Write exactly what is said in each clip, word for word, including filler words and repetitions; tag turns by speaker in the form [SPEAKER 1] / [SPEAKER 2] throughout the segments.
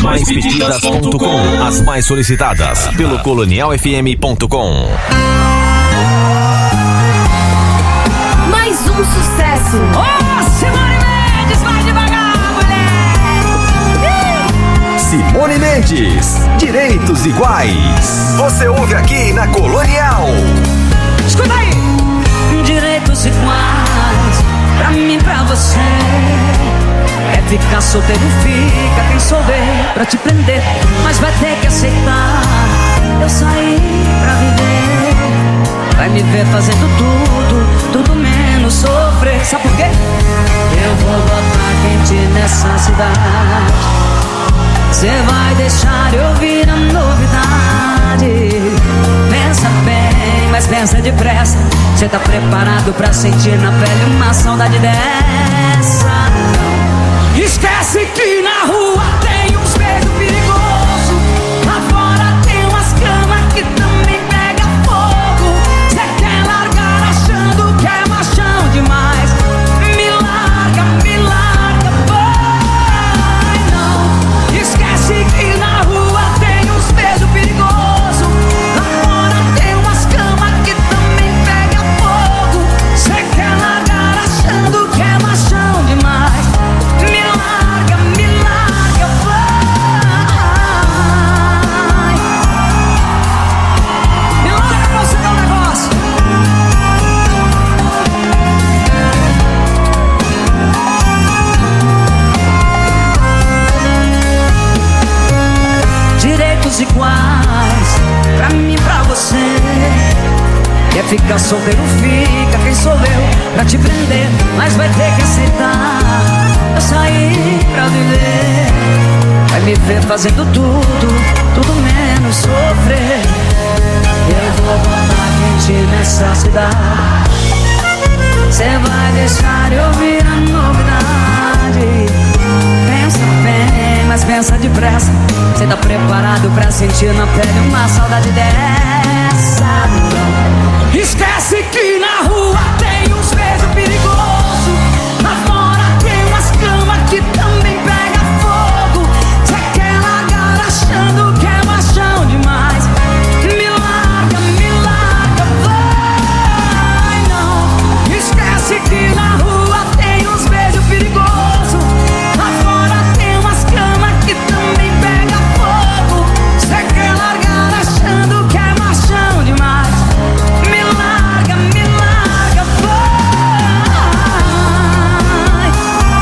[SPEAKER 1] mais pedidas ponto com. As mais solicitadas pelo colonial f m ponto com.
[SPEAKER 2] Mais um sucesso.
[SPEAKER 3] Oh, Simone Mendes, vai devagar, mulher.
[SPEAKER 1] Simone Mendes, Direitos Iguais. Você ouve aqui na Colonial.
[SPEAKER 3] Escuta aí. Direitos iguais, pra mim, pra você. É ficar solteiro, fica quem souber pra te prender, mas vai ter que aceitar. Eu saí pra viver. Vai me ver fazendo tudo, tudo menos sofrer. Sabe por quê? Eu vou botar quente nessa cidade. Cê vai deixar eu ouvir a novidade. Pensa bem, mas pensa depressa. Cê tá preparado pra sentir na pele uma saudade dessa? Esquece que na rua tem uns beijos perigosos. Lá fora tem umas camas que também pega fogo. Cê quer largar achando que é machão demais. Me larga, me larga, vai não. Esquece que na rua tem uns beijos perigosos. Lá fora tem umas camas que também pega fogo. Cê quer largar achando que é machão demais. Me larga, me larga, vai. Me larga pra você dar um negócio. Direitos iguais, pra mim e pra você. Quer ficar solteiro, fica quem sou eu pra te prender, mas vai ter que aceitar. Eu saí pra viver. Vai me ver fazendo tudo, tudo menos sofrer. Eu vou botar quente nessa cidade. Cê vai deixar eu ouvir a novidade. Pensa bem, mas pensa depressa. Cê tá preparado pra sentir na pele uma saudade dessa? Não. Esquece que na rua tem uns beijos perigosos. Lá fora tem umas camas que também pega fogo. Cê quer largar achando que é machão demais. Me larga, me larga, vai não. Esquece que na rua tem uns beijos perigosos. Lá fora tem umas camas que também pega fogo. Cê quer largar achando que é machão demais. Me larga, me larga, vai.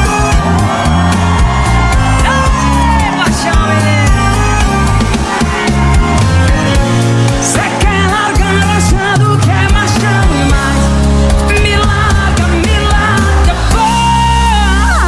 [SPEAKER 3] Ei, paixão, menino. Cê quer largar achando que é machão demais. Me larga, me larga, vai.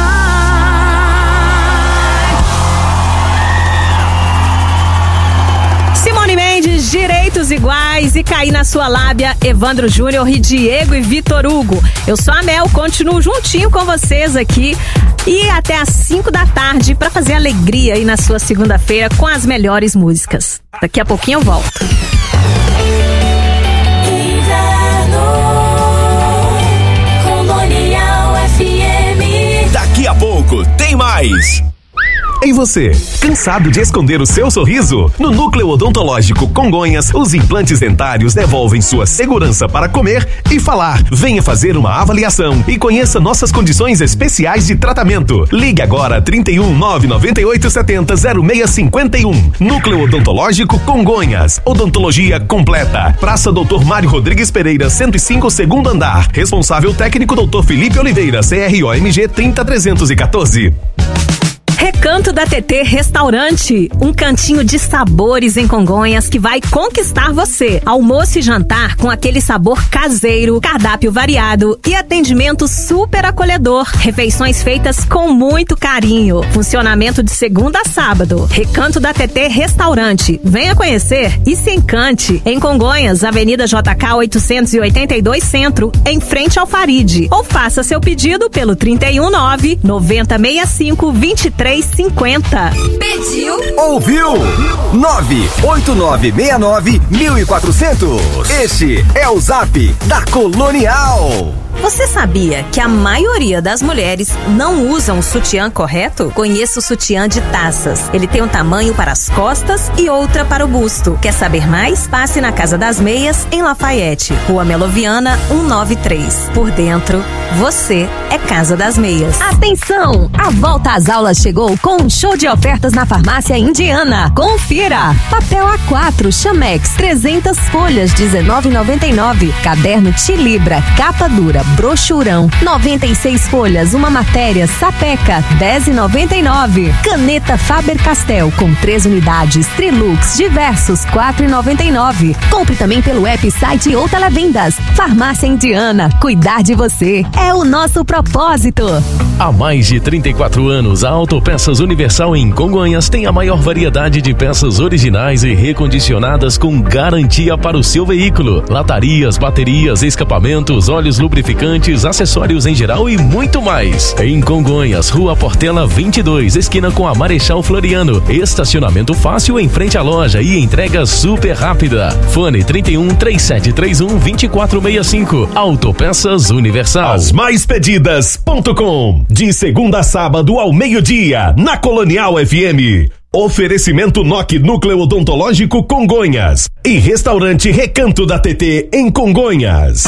[SPEAKER 4] Simone Mendes, Direitos Iguais, e cair na sua lábia, Evandro Júnior e Diego e Vitor Hugo. Eu sou a Mel, continuo juntinho com vocês aqui e até às cinco da tarde para fazer alegria aí na sua segunda-feira com as melhores músicas. Daqui a pouquinho eu volto.
[SPEAKER 2] Colonial F M.
[SPEAKER 1] Daqui a pouco tem mais. Ei você, cansado de esconder o seu sorriso? No Núcleo Odontológico Congonhas, os implantes dentários devolvem sua segurança para comer e falar. Venha fazer uma avaliação e conheça nossas condições especiais de tratamento. Ligue agora trinta e um, nove nove oito sete zero, zero seis cinco um. Núcleo Odontológico Congonhas. Odontologia completa. Praça doutor Mário Rodrigues Pereira, cento e cinco, segundo andar. Responsável técnico doutor Felipe Oliveira, C R O M G trinta trezentos e quatorze.
[SPEAKER 4] Recanto da T T Restaurante, um cantinho de sabores em Congonhas que vai conquistar você. Almoço e jantar com aquele sabor caseiro, cardápio variado e atendimento super acolhedor. Refeições feitas com muito carinho. Funcionamento de segunda a sábado. Recanto da T T Restaurante. Venha conhecer e se encante. Em Congonhas, Avenida J K oitocentos e oitenta e dois Centro, em frente ao Faride. Ou faça seu pedido pelo trinta e um, nove noventa sessenta e cinco, vinte e três cinquenta.
[SPEAKER 2] Pediu?
[SPEAKER 1] Ouviu? nove oito nove seis nove, um quatro zero zero. Este é o Zap da Colonial.
[SPEAKER 4] Você sabia que a maioria das mulheres não usam o sutiã correto? Conheça o sutiã de taças. Ele tem um tamanho para as costas e outra para o busto. Quer saber mais? Passe na Casa das Meias, em Lafayette, Rua Meloviana cento e noventa e três. Por dentro, você é Casa das Meias.
[SPEAKER 5] Atenção! A volta às aulas chegou com um show de ofertas na Farmácia Indiana. Confira! Papel A quatro Chamex, trezentas folhas, dezenove reais e noventa e nove centavos. Caderno Tilibra, capa dura, brochurão, noventa e seis folhas, uma matéria, sapeca, dez reais e noventa e nove centavos. Caneta Faber-Castell com três unidades, Trilux, diversos, quatro reais e noventa e nove centavos. Compre também pelo app, site ou televendas. Farmácia Indiana, cuidar de você é o nosso propósito.
[SPEAKER 1] Há mais de trinta e quatro anos, a Autopeças Universal em Congonhas tem a maior variedade de peças originais e recondicionadas com garantia para o seu veículo. Latarias, baterias, escapamentos, óleos lubrificantes, acessórios em geral e muito mais. Em Congonhas, Rua Portela vinte e dois, esquina com a Marechal Floriano. Estacionamento fácil em frente à loja e entrega super rápida. Fone trinta e um, trinta e sete trinta e um, vinte e quatro sessenta e cinco. Autopeças Universal.
[SPEAKER 6] As mais pedidas ponto com. De segunda a sábado ao meio-dia, na Colonial F M. Oferecimento N O C Núcleo Odontológico Congonhas e Restaurante Recanto da T T em Congonhas.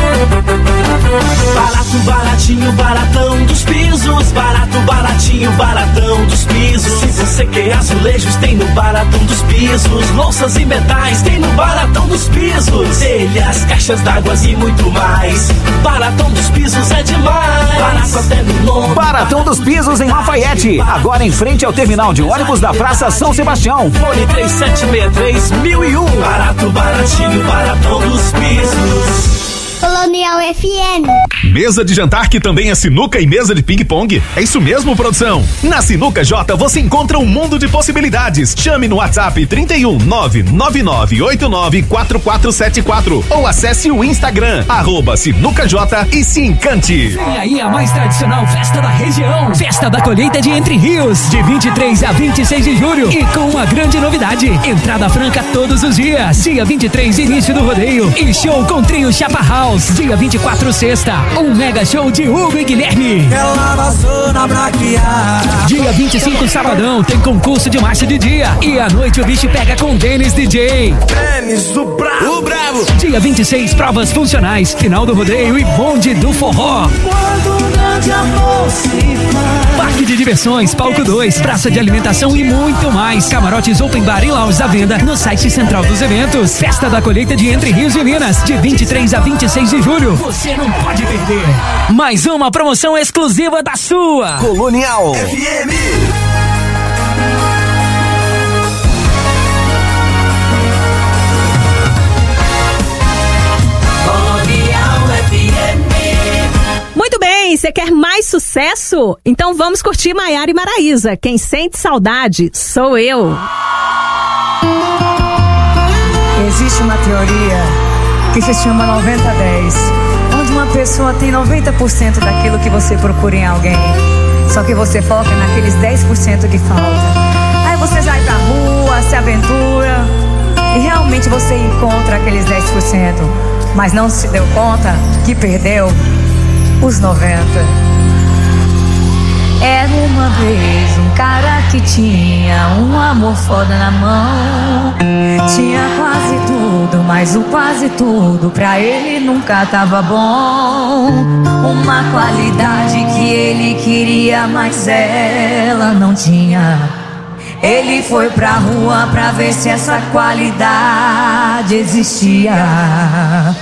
[SPEAKER 7] Barato, baratinho, baratão dos pisos. Barato, baratinho, baratão dos pisos. Se você quer azulejos, tem no Baratão dos Pisos. Louças e metais, tem no Baratão dos Pisos. Telhas, caixas d'água e muito mais. Baratão dos Pisos é demais. Barato até no nome.
[SPEAKER 8] Baratão dos Pisos em Lafayette, agora em frente ao terminal de ônibus da Praça São Sebastião.
[SPEAKER 7] Fone três sete seis três mil e um. Barato, baratinho, baratão dos pisos.
[SPEAKER 2] Colonial F M.
[SPEAKER 6] Mesa de jantar que também é sinuca e mesa de ping-pong? É isso mesmo, produção? Na Sinuca J você encontra um mundo de possibilidades. Chame no WhatsApp trinta e um, nove nove nove oito nove quatro quatro sete quatro ou acesse o Instagram, arroba Sinuca J e se encante.
[SPEAKER 9] Vem aí a mais tradicional festa da região. Festa da colheita de Entre Rios, de vinte e três a vinte e seis de julho. E com uma grande novidade, entrada franca todos os dias. Dia vinte e três, início do rodeio e show com trio Chapa House. Dia vinte e quatro, sexta, um mega show de Hugo e Guilherme.
[SPEAKER 7] Ela passou na braqueada.
[SPEAKER 9] Dia vinte e cinco, sabadão, tem concurso de marcha de dia. E à noite o bicho pega com Denis D J.
[SPEAKER 7] Denis, o bravo. O bravo.
[SPEAKER 9] Dia vinte e seis, provas funcionais, final do rodeio e bonde do forró.
[SPEAKER 7] Quando o grande amor se faz.
[SPEAKER 9] Parque de diversões, palco dois, praça de alimentação e muito mais. Camarotes open bar e lounge à venda no site central dos eventos. Festa da colheita de Entre Rios e Minas, de vinte e três a vinte e seis de julho. Você não pode perder. Mais uma promoção exclusiva da sua
[SPEAKER 8] Colonial
[SPEAKER 7] F M.
[SPEAKER 4] Muito bem, você quer mais sucesso? Então vamos curtir Maiara e Maraísa. Quem sente saudade sou eu.
[SPEAKER 10] Existe uma teoria que se chama noventa a dez, onde uma pessoa tem noventa por cento daquilo que você procura em alguém, só que você foca naqueles dez por cento que falta. Aí você sai pra rua, se aventura e realmente você encontra aqueles dez por cento, mas não se deu conta que perdeu os noventa. Era uma vez um cara que tinha um amor foda na mão. Tinha quase tudo, mas o quase tudo pra ele nunca tava bom. Uma qualidade que ele queria, mas ela não tinha. Ele foi pra rua pra ver se essa qualidade existia.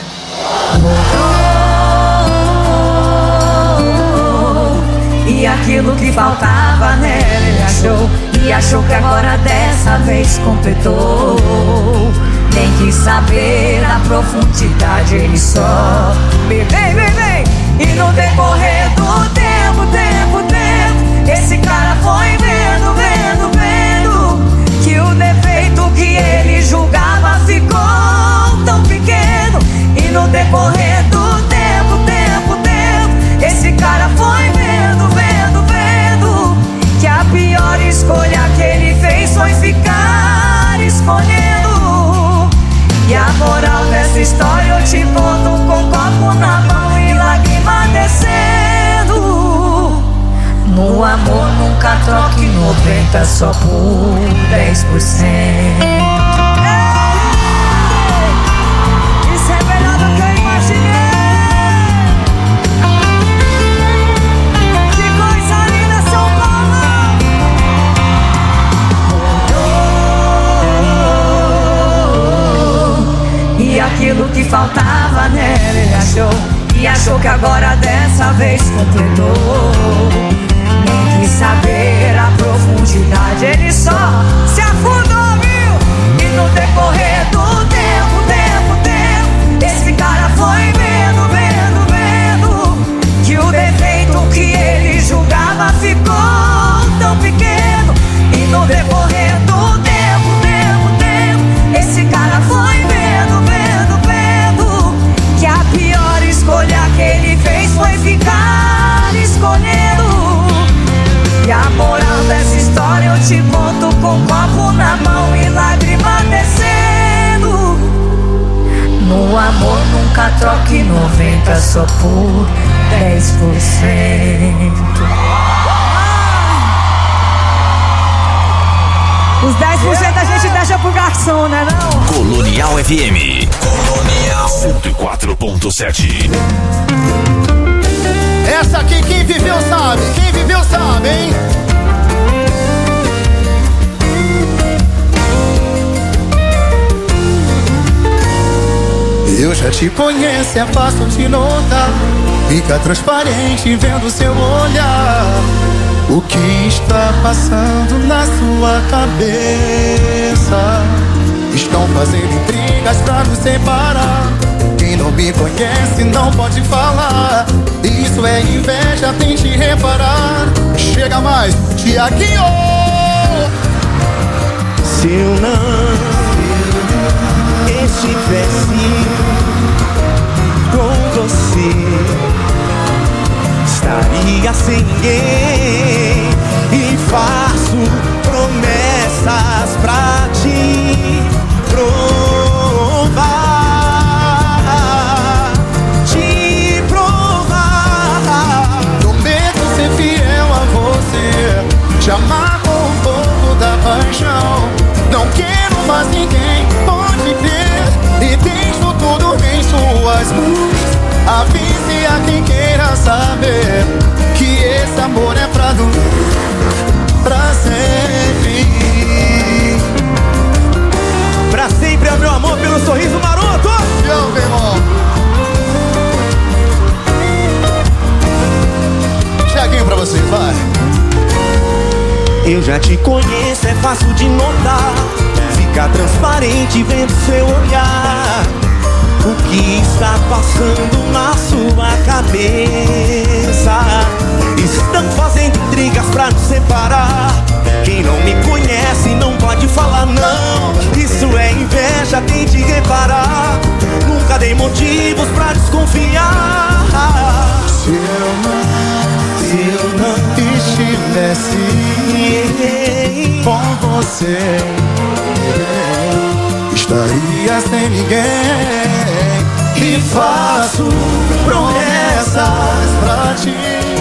[SPEAKER 10] E aquilo que faltava nela ele achou. E achou que agora dessa vez completou. Nem quis saber da profundidade, ele só vem, vem, vem, vem. E no decorrer do tempo, tempo, tempo, esse cara foi vendo, vendo, vendo que o defeito que ele julgava ficou tão pequeno. E no decorrer do tempo, tempo, tempo, esse cara foi vendo, vendo, vendo que a pior escolha que ele fez foi ficar escolhendo. E a moral dessa história eu te conto com copo na mão e lágrima agradecendo. No amor nunca troque noventa só por dez por cento. Isso é melhor do que eu imaginei. Que coisa linda, São Paulo. E aquilo que faltava nela ele achou. E achou que agora dessa vez completou. Nem quis saber a profundidade, ele só se afundou, viu? E no decorrer do tempo, tempo, tempo, esse cara foi vendo, vendo, vendo que o defeito que ele julgava ficou tão pequeno. E no decorrer do tempo, tempo, tempo, esse cara foi vendo, vendo, vendo que a pior escolha que ele fez foi ficar escolhendo. E a moral dessa história eu te conto com um copo na mão e lágrima descendo. No amor nunca troque noventa só por dez por cento. Os dez por cento a gente deixa pro garçom, né não?
[SPEAKER 1] Colonial F M. Colonial cento e quatro ponto sete.
[SPEAKER 11] Essa aqui quem viveu sabe, quem viveu sabe, hein? Eu já te conheço, é fácil de notar. Fica transparente vendo seu olhar. O que está passando na sua cabeça? Estão fazendo intrigas pra nos separar. Quem não me conhece não pode falar. Isso é inveja, tente reparar. Chega mais, Tiaguinho!
[SPEAKER 12] Se eu não estivesse com você, estaria sem ninguém. E faço promessas pra te provar, te provar.
[SPEAKER 11] Prometo ser fiel a você, te amar com o fogo da paixão. Não quero mais ninguém, pode crer. E deixo tudo em suas mãos. Avise a quem queira saber que esse amor é pra durar, pra sempre.
[SPEAKER 12] Pra sempre é meu amor pelo sorriso maroto.
[SPEAKER 11] Eu, meu irmão. Tiaguinho pra vocês, vai.
[SPEAKER 12] Eu já te conheço, é fácil de notar. Fica transparente vendo seu olhar. O que está passando na sua cabeça? Estão fazendo intrigas pra nos separar. Quem não me conhece não pode falar não. Isso é inveja, tente reparar. Nunca dei motivos pra desconfiar.
[SPEAKER 11] Se eu não, se eu não estivesse com você, estaria sem ninguém. E faço promessas pra te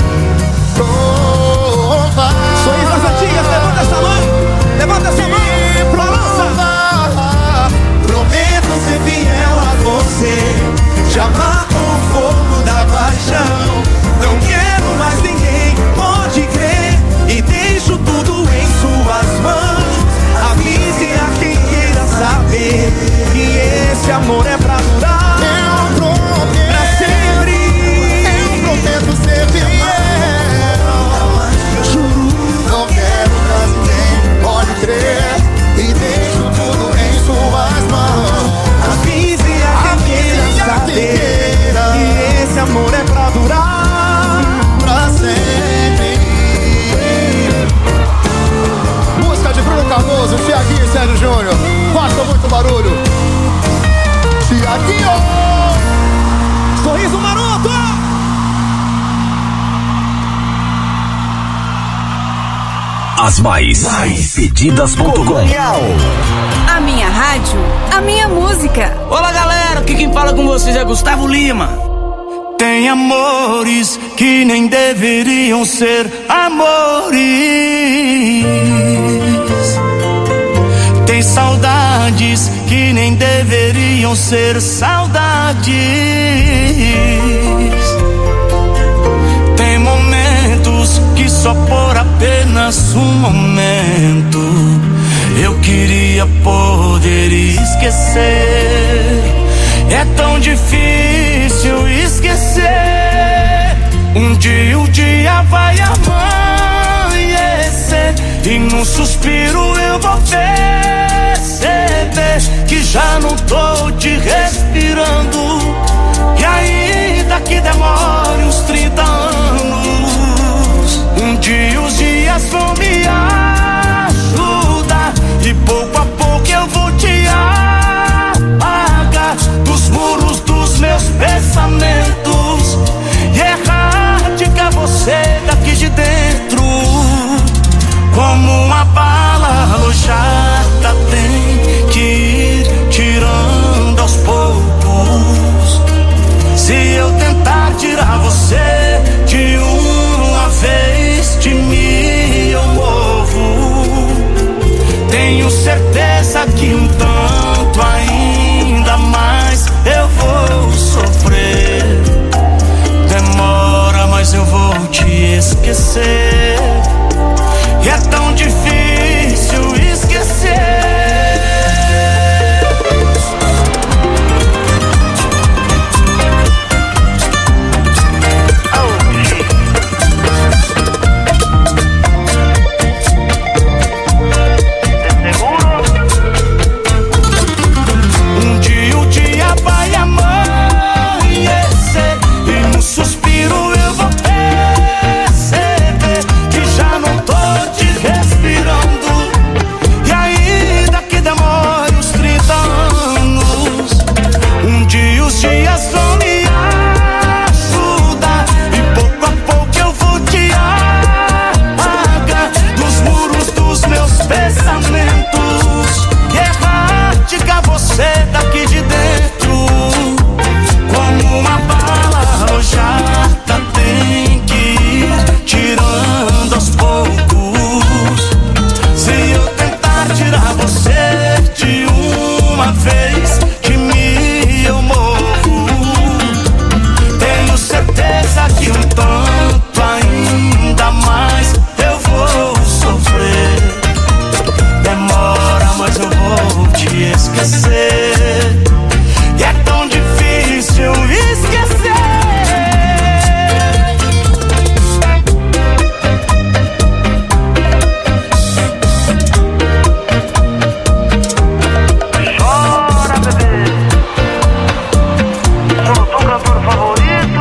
[SPEAKER 11] provar.
[SPEAKER 12] Sorriso das antigas, levanta essa mão. Levanta essa mão.
[SPEAKER 11] Provar. Prometo ser fiel a você, te amar com o fogo da paixão.
[SPEAKER 12] Não quero mais ninguém, pode crer. E deixo tudo em suas mãos. Avise a quem queira saber que esse amor é pra durar.
[SPEAKER 11] Eu prometo,
[SPEAKER 12] pra sempre.
[SPEAKER 11] Eu prometo ser fiel.
[SPEAKER 12] Eu juro,
[SPEAKER 11] não quero mais ninguém, pode crer. E deixo tudo em suas mãos.
[SPEAKER 12] Avise a quem queira saber que esse amor é pra durar,
[SPEAKER 11] pra sempre. Música de Bruno Cardoso, Tiaguinho e Sérgio Júnior. Faça muito barulho. Tiaguinho!
[SPEAKER 12] Sorriso maroto!
[SPEAKER 1] As mais, mais pedidas ponto com.
[SPEAKER 13] A minha rádio, a minha música.
[SPEAKER 14] Olá galera, aqui quem fala com vocês é Gustavo Lima.
[SPEAKER 12] Tem amores que nem deveriam ser amores. Tem saudades que nem deveriam ser saudades. Tem momentos que só por apenas um momento eu queria poder esquecer. É tão difícil esquecer. Um dia o dia vai amanhecer e num suspiro eu vou perceber que já não tô te respirando. E ainda que demore uns trinta anos, um dia os dias vão me ajudar e pouco a pouco eu vou te apagar dos muros dos meus pensamentos e erradicar você daqui de dentro. Como uma bala alojada tem que ir tirando aos poucos. Se eu tentar tirar você de uma vez, de mim eu morro. Tenho certeza que um tanto ainda mais eu vou sofrer. Demora, mas eu vou te esquecer. E é tão difícil esquecer. Um dia o dia vai amanhecer e no suspiro eu vou perceber que já não tô te respirando. E ainda que demore uns trinta anos, um dia os dias vão me ajudar e pouco a pouco eu vou te apagar dos muros dos meus pensamentos e erradicar você daqui de dentro. Como uma bala alojada tem que ir tirando aos poucos. Se eu tentar tirar você de uma vez, de mim eu morro. Tenho certeza que um tanto ainda mais eu vou sofrer. Demora, mas eu vou te esquecer. E é tão difícil esquecer. Chora, bebê. Sou o teu cantor favorito.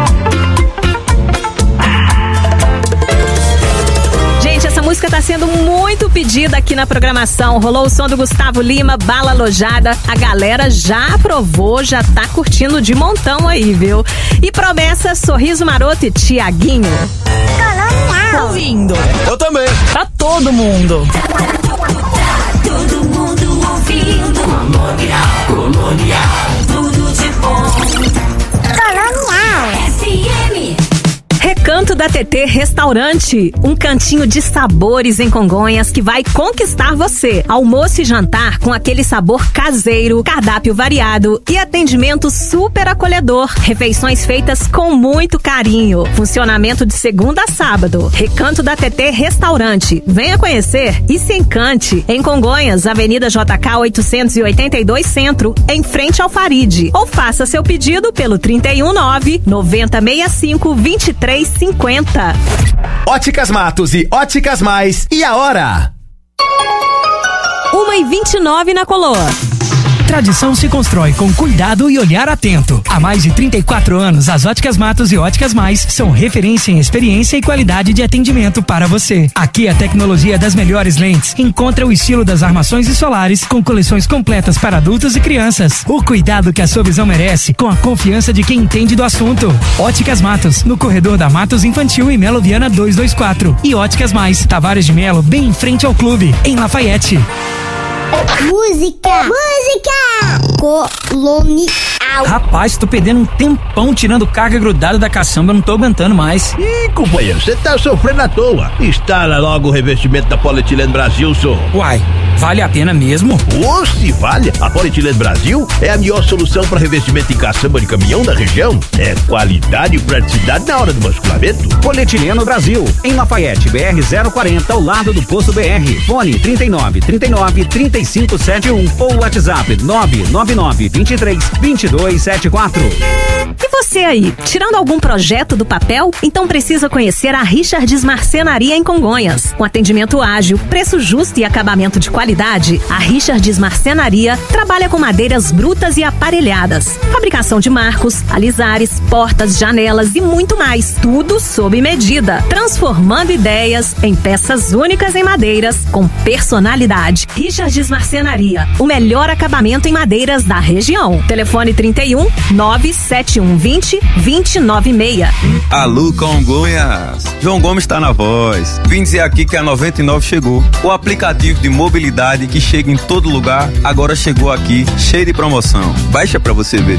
[SPEAKER 4] Gente, essa música tá sendo muito pedida aqui na programação. Rolou o som do Gustavo Lima, Bala Alojada. A galera já aprovou, já tá curtindo de montão aí, viu? E promessa, Sorriso Maroto e Tiaguinho.
[SPEAKER 2] Colonial.
[SPEAKER 4] Ouvindo.
[SPEAKER 1] Eu também.
[SPEAKER 4] Pra todo mundo.
[SPEAKER 3] Todo mundo ouvindo. Colonial, colonial. Tudo de bom.
[SPEAKER 2] Colonial.
[SPEAKER 3] F M.
[SPEAKER 4] Recanto da T T Restaurante, um cantinho de sabores em Congonhas que vai conquistar você. Almoço e jantar com aquele sabor caseiro, cardápio variado e atendimento super acolhedor. Refeições feitas com muito carinho. Funcionamento de segunda a sábado. Recanto da T T Restaurante. Venha conhecer e se encante. Em Congonhas, Avenida J K oitocentos e oitenta e dois Centro, em frente ao Faride. Ou faça seu pedido pelo trinta e um nove, noventa sessenta e cinco, vinte e três cinquenta.
[SPEAKER 1] Óticas Matos e Óticas Mais. E a hora?
[SPEAKER 4] uma e vinte e nove na Coloa.
[SPEAKER 9] Tradição se constrói com cuidado e olhar atento. Há mais de trinta e quatro anos, as Óticas Matos e Óticas Mais são referência em experiência e qualidade de atendimento para você. Aqui a tecnologia das melhores lentes encontra o estilo das armações e solares com coleções completas para adultos e crianças. O cuidado que a sua visão merece com a confiança de quem entende do assunto. Óticas Matos, no corredor da Matos Infantil e Melo Viana duzentos e vinte e quatro. E Óticas Mais, Tavares de Melo, bem em frente ao clube, em Lafayette.
[SPEAKER 2] Música! Música! Colonial.
[SPEAKER 9] Rapaz, tô perdendo um tempão tirando carga grudada da caçamba, eu não tô aguentando mais.
[SPEAKER 14] Ih, companheiro, você tá sofrendo à toa. Instala logo o revestimento da Polietileno Brasil, senhor.
[SPEAKER 9] Uai, vale a pena mesmo?
[SPEAKER 14] Ô, se vale! A Polietileno Brasil é a melhor solução para revestimento em caçamba de caminhão da região. É qualidade e praticidade na hora do basculamento.
[SPEAKER 8] Polietileno Brasil, em Lafayette, B R zero quarenta, ao lado do Posto B R. Fone trinta e nove, trinta e nove, trinta e cinco setenta e um ou WhatsApp nove nove nove, vinte e três, vinte e dois setenta e quatro.
[SPEAKER 4] E você aí, tirando algum projeto do papel? Então precisa conhecer a Richards Marcenaria em Congonhas. Com atendimento ágil, preço justo e acabamento de qualidade, a Richards Marcenaria trabalha com madeiras brutas e aparelhadas. Fabricação de marcos, alisares, portas, janelas e muito mais. Tudo sob medida. Transformando ideias em peças únicas em madeiras com personalidade. Richards Marcenaria, o melhor acabamento em madeiras da região. Telefone trinta e um, nove sete um vinte, vinte nove seis.
[SPEAKER 15] Alô, Congonhas! João Gomes está na voz. Vim dizer aqui que a noventa e nove chegou. O aplicativo de mobilidade que chega em todo lugar, agora chegou aqui, cheio de promoção. Baixa pra você ver.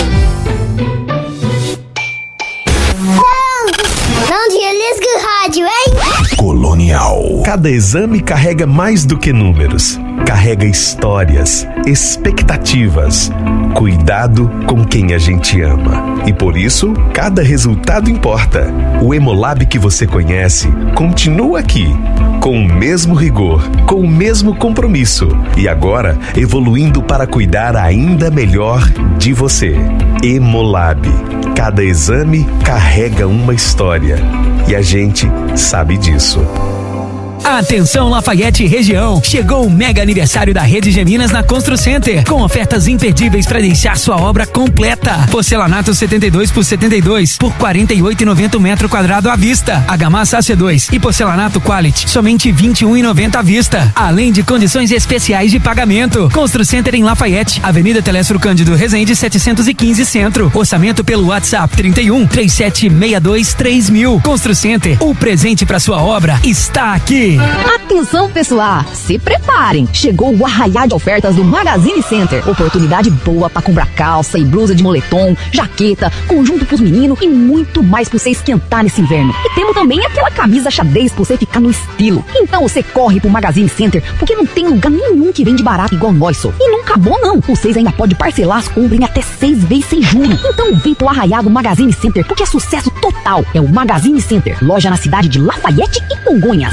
[SPEAKER 2] Não desliga o rádio, hein?
[SPEAKER 1] Colonial. Cada exame carrega mais do que números. Carrega histórias, expectativas, cuidado com quem a gente ama. E por isso, cada resultado importa. O Hemolab que você conhece continua aqui, com o mesmo rigor, com o mesmo compromisso. E agora, evoluindo para cuidar ainda melhor de você. Hemolab. Cada exame carrega uma história. E a gente sabe disso.
[SPEAKER 9] Atenção Lafayette região, chegou o mega aniversário da Rede Geminas na Constru Center, com ofertas imperdíveis para deixar sua obra completa. Porcelanato setenta e dois por setenta e dois por quarenta e oito reais e noventa centavos metro quadrado à vista. Argamassa C dois e porcelanato Quality, somente vinte e um reais e noventa centavos à vista. Além de condições especiais de pagamento. Constru Center em Lafayette, Avenida Telestro Cândido Rezende setecentos e quinze Centro. Orçamento pelo WhatsApp trinta e um, trinta e sete, sessenta e dois, três mil. Constru Center, o presente para sua obra está aqui.
[SPEAKER 5] Atenção pessoal, se preparem, chegou o arraiá de ofertas do Magazine Center. Oportunidade boa para comprar calça e blusa de moletom, jaqueta, conjunto pros meninos e muito mais pra você esquentar nesse inverno. E temos também aquela camisa xadrez pra você ficar no estilo. Então você corre pro Magazine Center, porque não tem lugar nenhum que vende barato igual nós, só. E não acabou não, vocês ainda podem parcelar as compras em até seis vezes sem juros. Então vem pro arraiá do Magazine Center, porque é sucesso total. É o Magazine Center, loja na cidade de Lafayette e Congonhas.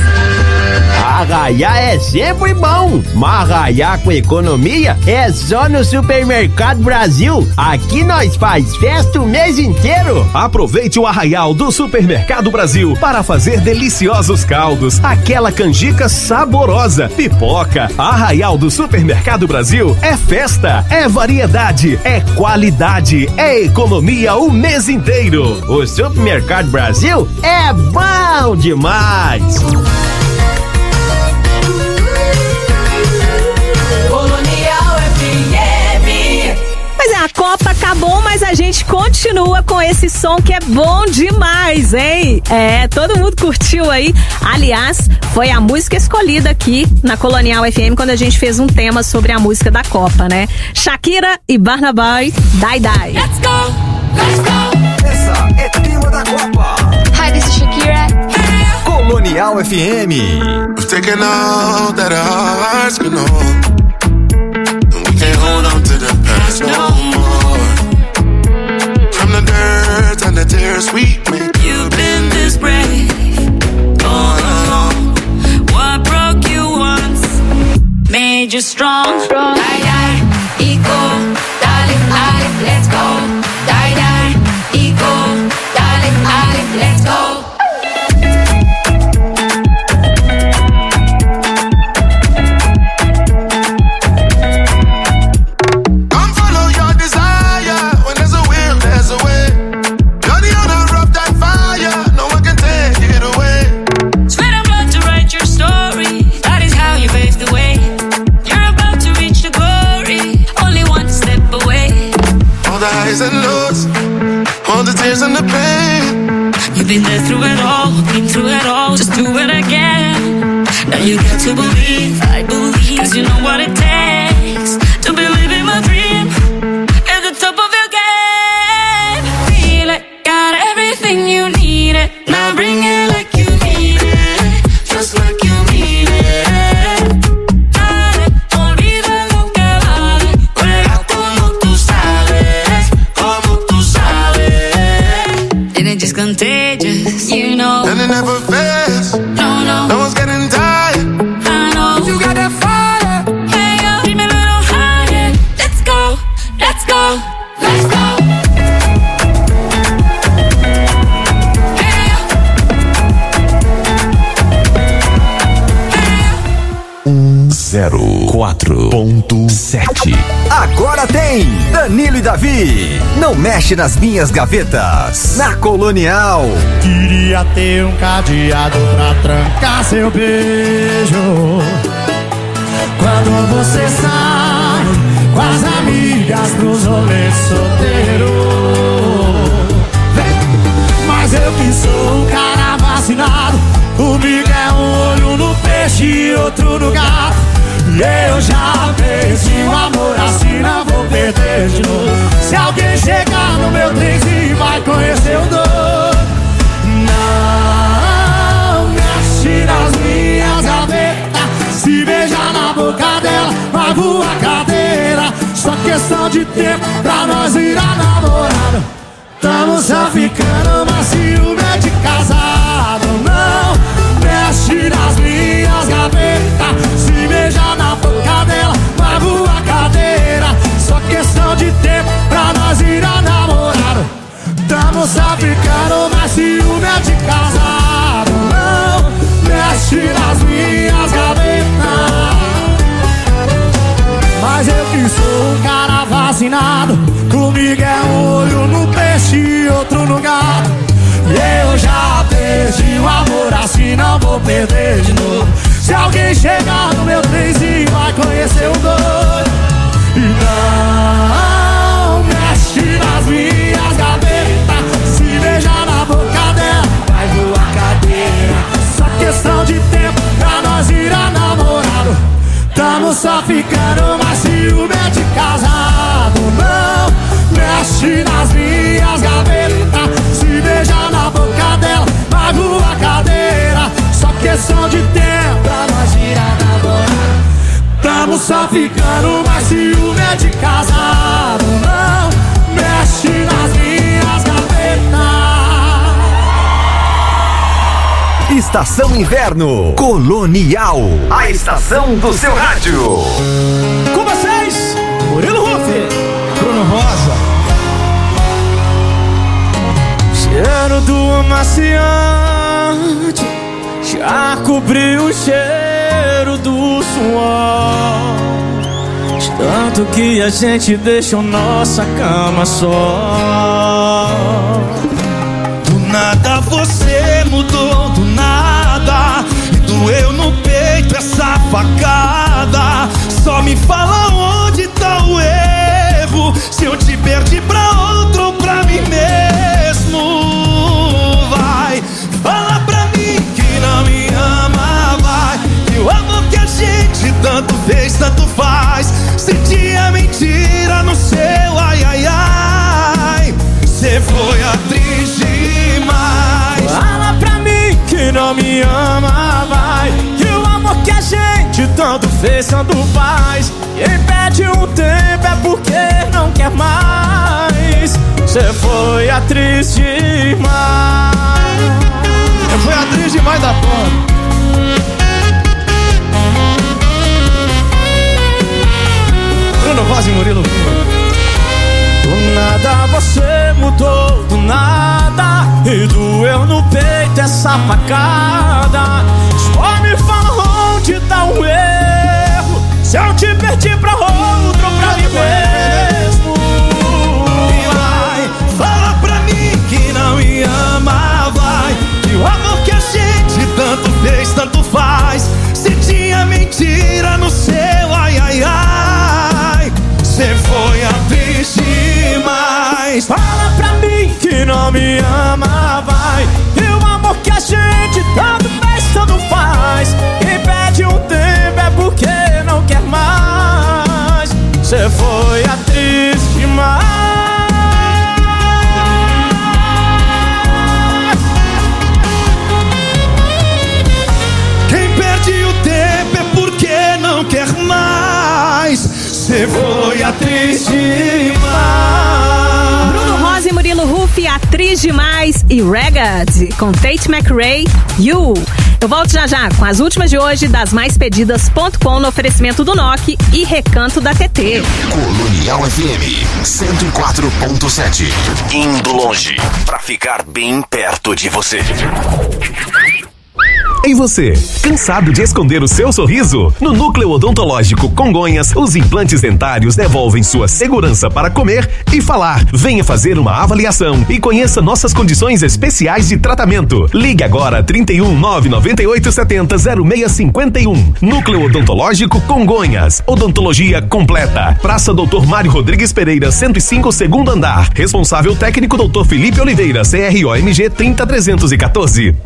[SPEAKER 14] Arraiá é sempre bom, mas arraiá com economia é só no Supermercado Brasil. Aqui nós faz festa o mês inteiro.
[SPEAKER 1] Aproveite o arraial do Supermercado Brasil para fazer deliciosos caldos, aquela canjica saborosa, pipoca. Arraial do Supermercado Brasil é festa, é variedade, é qualidade, é economia o mês inteiro.
[SPEAKER 14] O Supermercado Brasil é bom demais.
[SPEAKER 4] A Copa acabou, mas a gente continua com esse som que é bom demais, hein? É, todo mundo curtiu aí. Aliás, foi a música escolhida aqui na Colonial F M quando a gente fez um tema sobre a música da Copa, né? Shakira e Burna Boy, Die Die.
[SPEAKER 3] Let's go, let's go.
[SPEAKER 8] Essa é tema da Copa.
[SPEAKER 3] Hi, this is Shakira.
[SPEAKER 8] Colonial F M.
[SPEAKER 11] We've taken all that our hearts can hold. Can't hold on to the past no more. From the dirt and the tears we make.
[SPEAKER 3] You've been this brave all along. What broke you once made you strong. Die, die, ego, darling, darling, let's go. Die, die, ego, darling, darling, let's go.
[SPEAKER 11] And lows, all the tears and the pain.
[SPEAKER 3] You've been there through it all, been through it all, just do it again. Now you got to believe, I believe, cause you know what it takes to believe in my dream.
[SPEAKER 1] zero quatro ponto sete.
[SPEAKER 16] Agora tem Danilo e Davi. Não mexe nas minhas gavetas. Na Colonial.
[SPEAKER 11] Queria ter um cadeado pra trancar seu beijo. Quando você sai com as amigas pros rolês solteiro. Mas eu que sou um cara vacinado. Comigo é um olho no peixe e outro no gato. E eu já perdi o amor assim, não vou perder de novo. Se alguém chegar no meu trenzinho vai conhecer o doido. Não mexe nas minhas gavetas. Se beijar na boca dela vai voar cadeira. Só questão de tempo pra nós virar namorado. Tamo só ficando, mas ciúme é de casado. Não mexe nas minhas gavetas. Se beijar na boca dela vai voar cadeira. Só questão de tempo pra nós virar namorado. Tamo só ficando, mas ciúme é de casado. Não mexe nas minhas gavetas. Mas eu que sou um cara vacinado. Comigo é um olho no peixe e outro no gato. E eu já perdi o amor assim, não vou perder de novo. Se alguém chegar no meu trenzinho vai conhecer o doido. E não mexe nas minhas gavetas. Se beijar na boca dela vai voar cadeira. Só questão de tempo pra nós virar namorado. Tamo só ficando, mas ciúme é de casado. Não mexe nas minhas gavetas. Se beijar na boca dela vai voar cadeira. Só questão de tempo pra nós virar namorado. Tamo só ficando, mas ciúme é de casado. Não mexe nas minhas gavetas.
[SPEAKER 16] Estação Inverno Colonial. A estação do seu rádio.
[SPEAKER 11] Com vocês, Murilo Rufi, Bruno Rosa. Cheiro do amaciante já cobriu o cheiro do suor. De tanto que a gente deixou nossa cama só. Do nada você mudou, do nada. E doeu no peito essa facada. Só me fala onde tá o erro. Se eu te perdi pra outro ou pra mim mesmo. Vai, fala pra mim que não me ama, vai. Que o amor que a gente tanto fez, tanto faz. Sentia mentira no seu ai, ai, ai. Cê foi atriz demais. Fala pra mim que não me ama, vai. Que o amor que a gente tanto fez, tanto faz. Quem pede um tempo é porque não quer mais. Cê foi atriz demais. Eu fui atriz demais da porra. Bruno Rosa e Murilo. Do nada você mudou, do nada. E doeu no peito essa facada. Só me fala onde tá o erro. Se eu te perdi pra outro, pra mim mesmo. E vai, fala pra mim que não me ama, vai. Que o amor que a gente tanto fez, tanto faz. Se tinha mentira no seu ai, ai, ai. Cê foi atriz demais. Fala pra mim que não me ama, vai. E o amor que a gente tanto fez, tanto faz. Quem pede um tempo é porque não quer mais. Cê foi atriz demais. Quem perde o tempo é porque não quer mais. Cê foi atriz demais.
[SPEAKER 4] Bruno Rosa e Murilo Rufi, atriz demais. E Ragged, com Tate McRae, You. Eu volto já já com as últimas de hoje das mais pedidas ponto com no oferecimento do N O C e Recanto da T T.
[SPEAKER 1] Colonial F M cento e quatro ponto sete. Indo longe pra ficar bem perto de você. E você, cansado de esconder o seu sorriso? No Núcleo Odontológico Congonhas, os implantes dentários devolvem sua segurança para comer e falar. Venha fazer uma avaliação e conheça nossas condições especiais de tratamento. Ligue agora trinta e um, nove nove oito sete zero, zero seis cinco um. Núcleo Odontológico Congonhas. Odontologia completa. Praça doutor Mário Rodrigues Pereira, cento e cinco, segundo andar. Responsável técnico doutor Felipe Oliveira, C R O M G trinta trezentos e quatorze.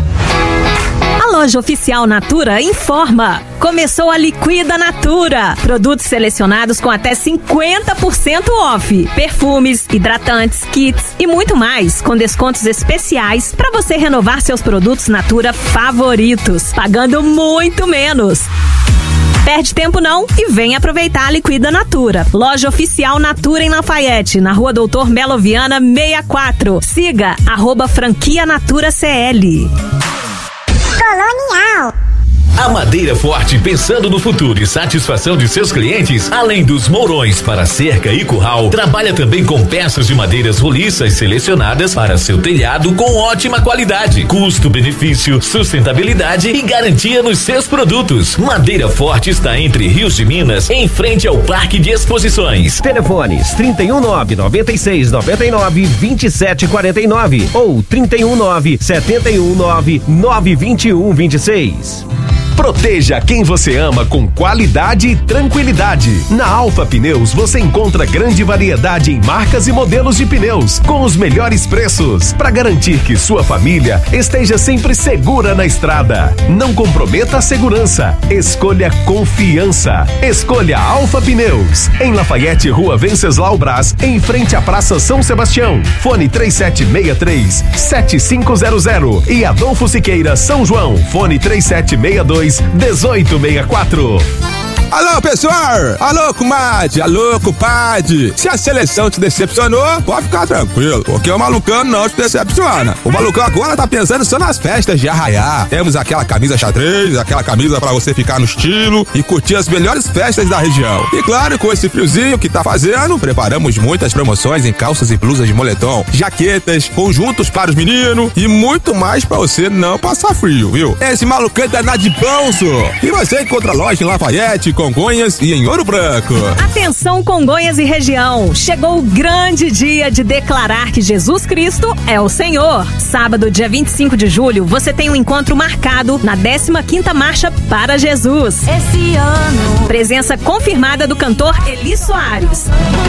[SPEAKER 4] A loja oficial Natura informa. Começou a Liquida Natura. Produtos selecionados com até cinquenta por cento off. Perfumes, hidratantes, kits e muito mais, com descontos especiais para você renovar seus produtos Natura favoritos, pagando muito menos. Perde tempo não e vem aproveitar a Liquida Natura. Loja oficial Natura em Lafayette, na rua Doutor Melo Viana sessenta e quatro. Siga, arroba franquia Natura C L.
[SPEAKER 2] Colonial.
[SPEAKER 17] A Madeira Forte, pensando no futuro e satisfação de seus clientes, além dos mourões para cerca e curral, trabalha também com peças de madeiras roliças selecionadas para seu telhado com ótima qualidade, custo-benefício, sustentabilidade e garantia nos seus produtos. Madeira Forte está entre Rios de Minas, em frente ao Parque de Exposições.
[SPEAKER 18] Telefones trinta e um, nove nove seis, nove nove, vinte e sete quarenta e nove ou trinta e um, nove setenta e um, nove nove vinte e um, vinte e seis.
[SPEAKER 1] Proteja quem você ama com qualidade e tranquilidade. Na Alfa Pneus você encontra grande variedade em marcas e modelos de pneus com os melhores preços para garantir que sua família esteja sempre segura na estrada. Não comprometa a segurança. Escolha confiança. Escolha Alfa Pneus. Em Lafayette, Rua Venceslau Brás, em frente à Praça São Sebastião. Fone três sete seis três, sete cinco zero zero e Adolfo Siqueira, São João. Fone três sete seis dois, dezoito sessenta e quatro.
[SPEAKER 19] Alô, pessoal! Alô, comadre! Alô, compadre! Se a seleção te decepcionou, pode ficar tranquilo, porque o Malucão não te decepciona. O Malucão agora tá pensando só nas festas de arraiá. Temos aquela camisa xadrez, aquela camisa pra você ficar no estilo e curtir as melhores festas da região. E claro, com esse friozinho que tá fazendo, preparamos muitas promoções em calças e blusas de moletom, jaquetas, conjuntos para os meninos e muito mais pra você não passar frio, viu? Esse Malucão tá na de bolso. E você encontra loja em Lafayette, Congonhas e em Ouro Branco.
[SPEAKER 4] Atenção, Congonhas e região. Chegou o grande dia de declarar que Jesus Cristo é o Senhor. Sábado, dia vinte e cinco de julho, você tem um encontro marcado na décima quinta Marcha para Jesus. Esse ano. Presença confirmada do cantor Eli Soares.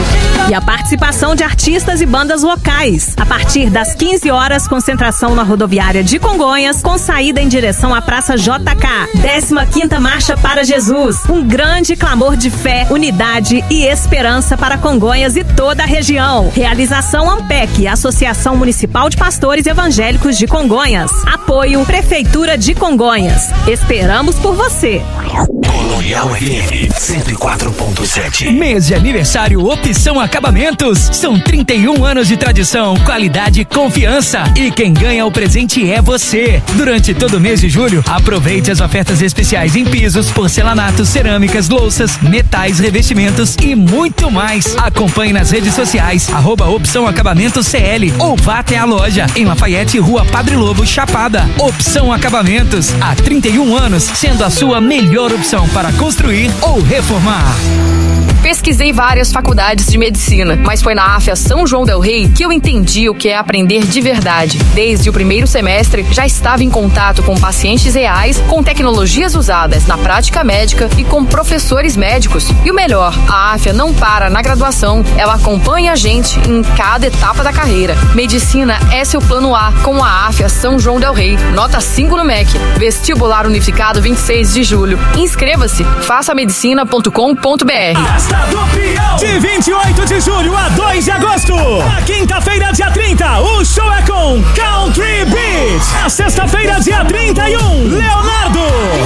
[SPEAKER 4] E a participação de artistas e bandas locais. A partir das quinze horas, concentração na rodoviária de Congonhas, com saída em direção à Praça J K. décima quinta Marcha para Jesus. Um grande clamor de fé, unidade e esperança para Congonhas e toda a região. Realização AMPEC, Associação Municipal de Pastores Evangélicos de Congonhas. Apoio Prefeitura de Congonhas. Esperamos por você.
[SPEAKER 17] Colonial F M cento e quatro ponto sete.
[SPEAKER 9] Mês de aniversário Opção Acabamentos. São trinta e um anos de tradição, qualidade e confiança. E quem ganha o presente é você. Durante todo o mês de julho, aproveite as ofertas especiais em pisos, porcelanatos, cerâmicas, louças, metais, revestimentos e muito mais. Acompanhe nas redes sociais, arroba Opção Acabamentos C L ou vá até a loja em Lafayette, Rua Padre Lobo, Chapada. Opção Acabamentos, há trinta e um anos, sendo a sua melhor opção para construir ou reformar.
[SPEAKER 20] Pesquisei várias faculdades de medicina, mas foi na AFIA São João del Rei que eu entendi o que é aprender de verdade. Desde o primeiro semestre, já estava em contato com pacientes reais, com tecnologias usadas na prática médica e com professores médicos. E o melhor, a AFIA não para na graduação, ela acompanha a gente em cada etapa da carreira. Medicina é seu plano A com a AFIA São João del Rei. Nota cinco no M E C. Vestibular Unificado vinte e seis de julho. Inscreva-se, faça medicina ponto com ponto b r.
[SPEAKER 6] Do Peão. De vinte e oito de julho a dois de agosto. Na quinta-feira, dia trinta, o show é com Country Beat. Na sexta-feira, dia trinta e um, Leonardo.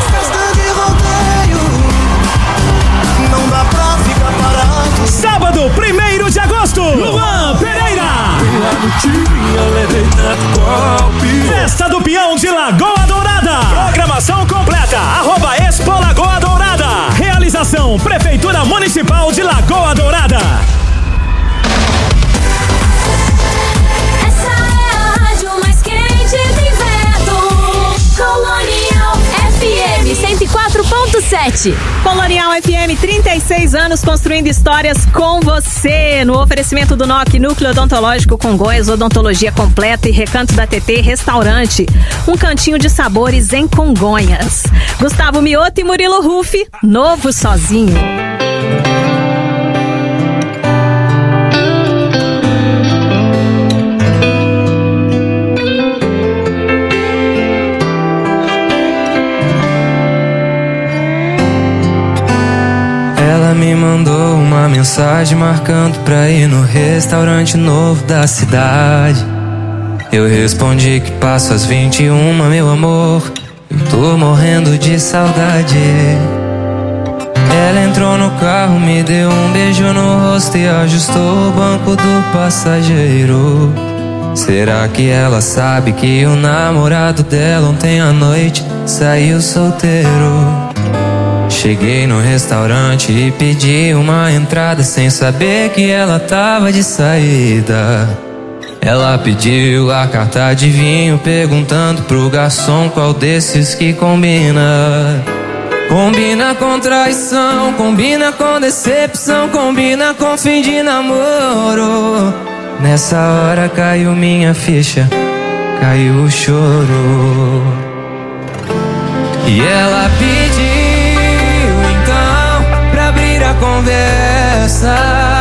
[SPEAKER 11] Não dá pra ficar parado.
[SPEAKER 6] Sábado, primeiro de agosto, Luan Pereira. Festa do Peão de Lagoa Dourada. Programação completa, arroba Expo Lagoa Dourada. Realização Prefeitura Municipal de Lagoa Dourada.
[SPEAKER 3] Essa é a rádio mais quente do inverno. Colonial.
[SPEAKER 20] sete.
[SPEAKER 4] Colonial F M, trinta e seis anos construindo histórias com você. No oferecimento do N O C, Núcleo Odontológico Congonhas, odontologia completa e Recanto da T T Restaurante. Um cantinho de sabores em Congonhas. Gustavo Mioto e Murilo Rufi, novo sozinho.
[SPEAKER 21] Ela me mandou uma mensagem marcando pra ir no restaurante novo da cidade. Eu respondi que passo às vinte e uma, meu amor, eu tô morrendo de saudade. Ela entrou no carro, me deu um beijo no rosto e ajustou o banco do passageiro. Será que ela sabe que o namorado dela ontem à noite saiu solteiro? Cheguei no restaurante e pedi uma entrada sem saber que ela tava de saída. Ela pediu a carta de vinho perguntando pro garçom qual desses que combina. Combina com traição, combina com decepção, combina com fim de namoro. Nessa hora caiu minha ficha, caiu o choro. E ela pediu a conversa,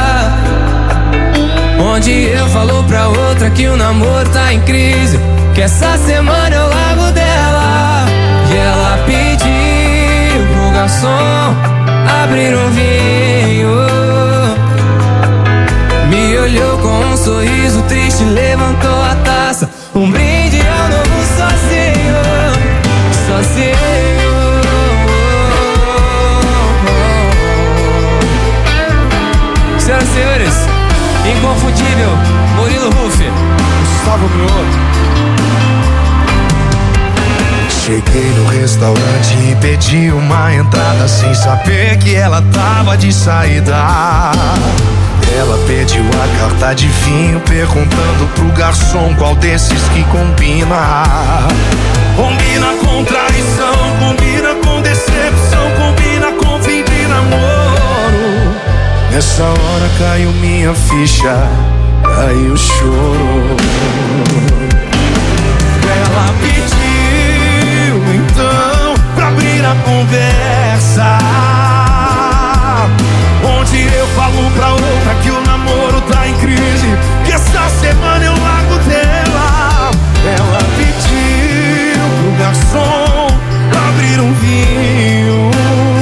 [SPEAKER 21] onde eu falo pra outra que o namoro tá em crise, que essa semana eu largo dela. E ela pediu pro garçom abrir um vinho, me olhou com um sorriso triste, levantou a taça, um brinde ao novo sozinho, sozinho. Senhoras e senhores, inconfundível Murilo Rufi, Gustavo Mioto.
[SPEAKER 11] Cheguei no restaurante e pedi uma entrada sem saber que ela tava de saída. Ela pediu a carta de vinho perguntando pro garçom qual desses que combina. Combina com traição, combina com decepção, combina com fim de namoro. Nessa hora caiu minha ficha, caiu o choro. Ela pediu então pra abrir a conversa, onde eu falo pra outra que o namoro tá em crise, que essa semana eu largo dela. Ela pediu pro garçom abrir um vinho,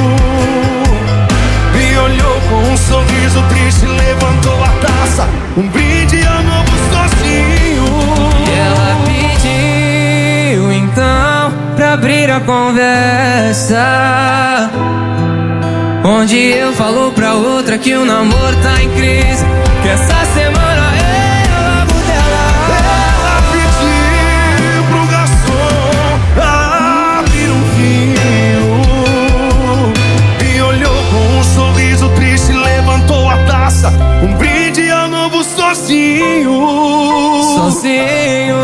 [SPEAKER 11] me olhou com um sorriso triste, levantou a taça, um brinde ao novo sozinho.
[SPEAKER 21] E ela pediu então pra abrir a conversa, onde eu falo pra outra que o namoro tá em crise, que essa semana eu largo dela.
[SPEAKER 11] Ela pediu pro garçom abrir um vinho, me olhou com um sorriso triste, levantou a taça, um brinde ao novo sozinho.
[SPEAKER 21] Sozinho.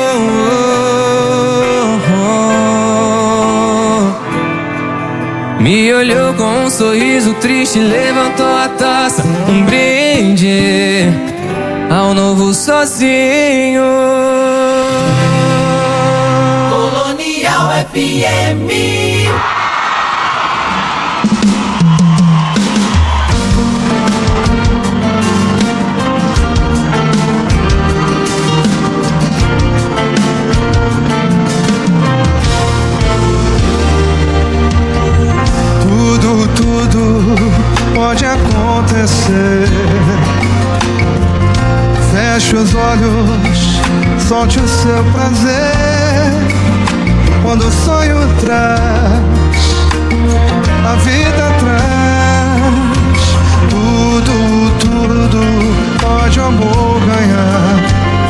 [SPEAKER 21] Me olhou com um sorriso triste, levantou a taça, um brinde ao novo sozinho.
[SPEAKER 7] Colonial F M.
[SPEAKER 11] Pode acontecer. Feche os olhos, solte o seu prazer. Quando o sonho traz, a vida traz. Tudo, tudo pode o amor ganhar.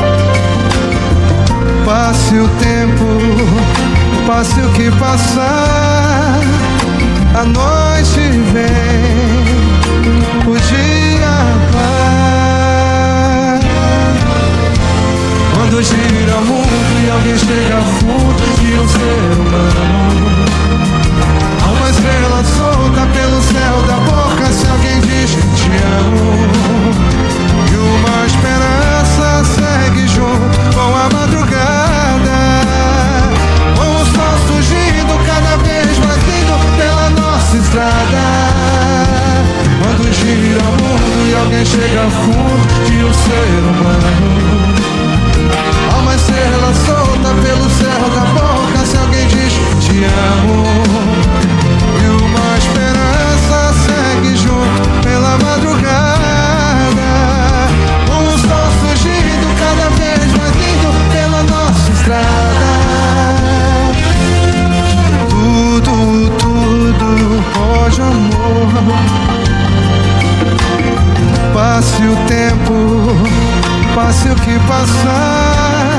[SPEAKER 11] Passe o tempo, passe o que passar, a noite vem, o dia vai. Quando gira o mundo e alguém chega fundo de um ser humano, há uma estrela esquece o que passar.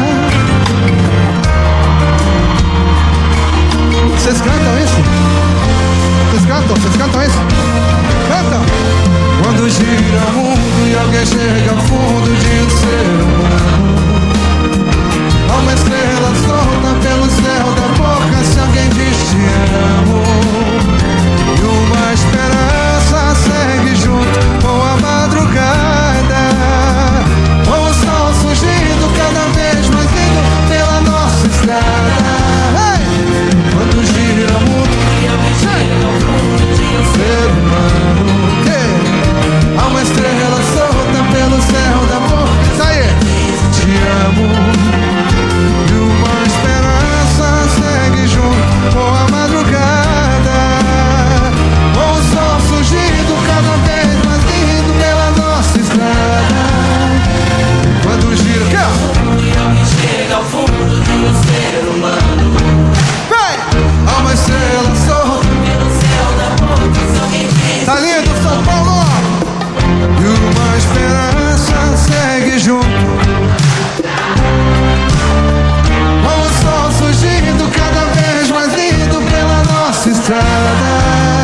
[SPEAKER 11] Vocês cantam isso? Vocês cantam? Vocês cantam isso? Cantam! Quando gira o mundo e alguém chega ao fundo de um ser humano, há uma estrela solta pelo céu da boca se alguém diz te amo. E uma esperança segue junto com a madrugada, com o sol surgindo cada vez mais lindo pela nossa estrada. Hey! Quando gira o mundo e alguém chega ao fundo de um ser humano, hey! Há uma estrela solta pelo céu da boca, sai! Te amo. E uma esperança segue junto com a madrugada, com o sol surgindo cada vez mais lindo pela nossa estrada. Quando gira, que? Chega ao fundo de um ser humano, vem! Há uma estrela solta pelo céu da boca, tá lindo São Paulo! E uma esperança segue junto, com o sol surgindo cada vez mais lindo pela nossa estrada.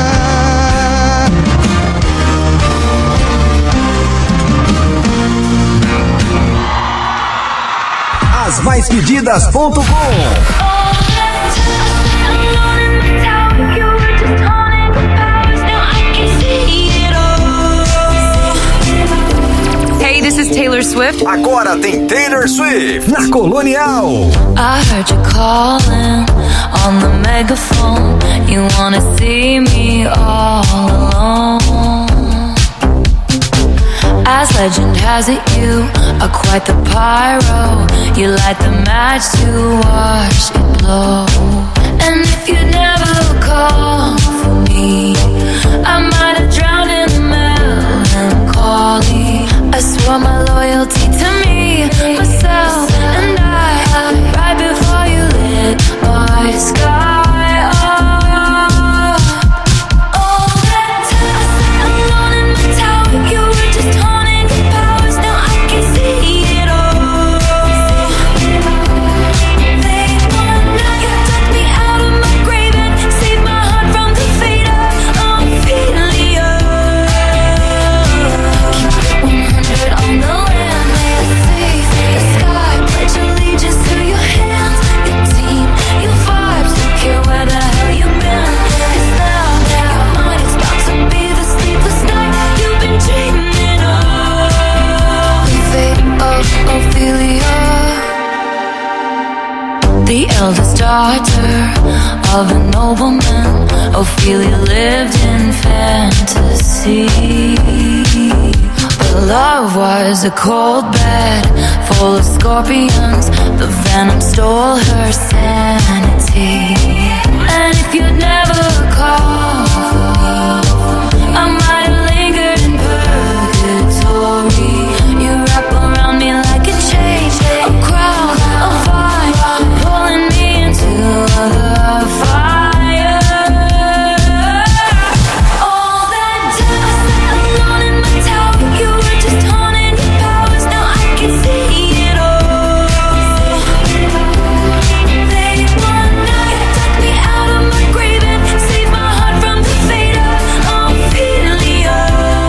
[SPEAKER 16] As mais pedidas ponto com.
[SPEAKER 20] Hey, this is Taylor Swift.
[SPEAKER 16] Agora tem Taylor Swift na Colonial.
[SPEAKER 10] I heard you calling on the megaphone. You wanna see me all alone. As legend has it, you are quite the pyro. You light the match to watch it blow. And if you never call for me, I might have drowned in the melancholy. I swore my loyalty to me, myself, and I. Right before you lit my sky up. All that time I sat alone in my tower, you were just haunting your powers. Now I can see it all. They wanna, you took me out of my grave and saved my heart from the fate of Ophelia. Keep it one hundred on the land, may I see the sky. Pledge allegiance to your hands, your team, your vibes. Don't care where the hell you've been. It's now, your mind is about to be the sleepless night you've been dreaming of. The fate of Ophelia, the eldest daughter of a nobleman. Ophelia lived in fantasy, but love was a cold bed full of scorpions. The venom stole her sanity. And if you'd never call for me, I might have lingered in purgatory. You wrap around me like a chain, a crown, a vine, pulling me into the fire. All that time I sat alone in my tower, you were just haunting your powers. Now I can see it all. They wanna, you took me out of my grave and saved my heart from the fate of Ophelia.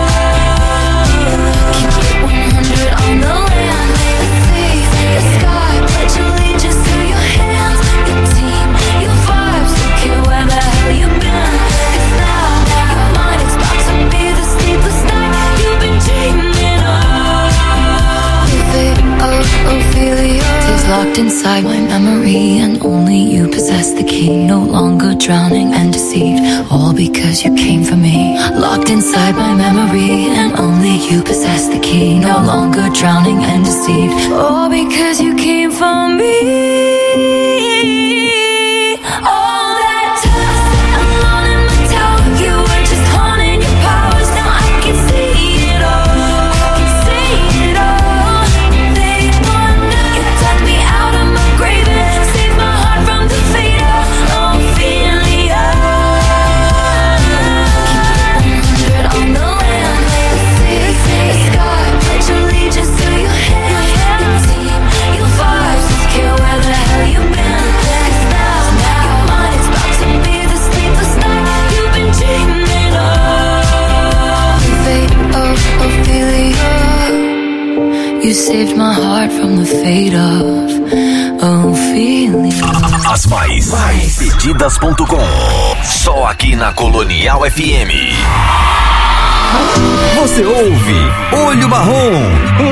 [SPEAKER 10] Keep it one hundred on the land, may I see the sky. Pledge allegiance to your hands, your team, your vibes. Don't care where the hell you've been. It's now, your mind is about to be the sleepless night you've been dreaming of. The fate of Ophelia is locked inside my memory, and only you possess the key. No longer drowning and deceived, all because you came for me. Locked inside my memory, and only you possess the key. No longer drowning and deceived, all because you came for me. All that time I sat alone in my tower, you were just haunting your powers. Now I can see it all. I can see it all. They wanna, you took me out of my grave and saved my heart from the fate of Ophelia. Keep it one hundred on the land, may I see the sky. Pledge allegiance to your hands, You saved my heart from the fate of oh feeling.
[SPEAKER 1] As mais, mais pedidas ponto com. Só aqui na Colonial F M.
[SPEAKER 16] Você ouve Olho Marrom.